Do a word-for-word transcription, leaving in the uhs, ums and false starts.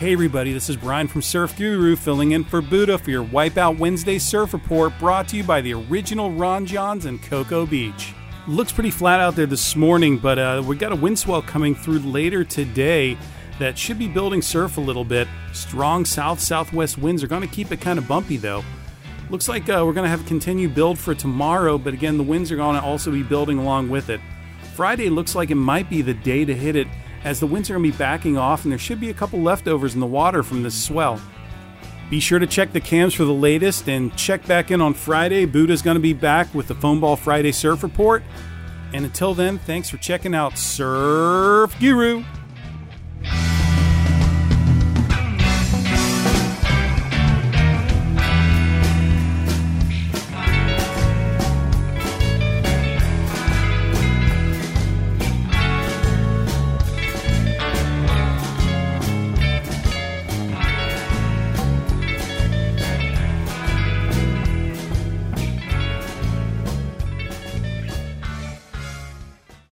Hey everybody, this is Brian from Surf Guru filling in for Buddha for your Wipeout Wednesday Surf Report brought to you by the original Ron Johns and Cocoa Beach. Looks pretty flat out there this morning, but uh, we got a wind swell coming through later today that should be building surf a little bit. Strong south-southwest winds are going to keep it kind of bumpy though. Looks like uh, we're going to have a continued build for tomorrow, but again, the winds are going to also be building along with it. Friday looks like it might be the day to hit it, as the winds are going to be backing off and there should be a couple leftovers in the water from this swell. Be sure to check the cams for the latest and check back in on Friday. Buddha's going to be back with the Foamball Friday Surf Report. And until then, thanks for checking out Surf Guru.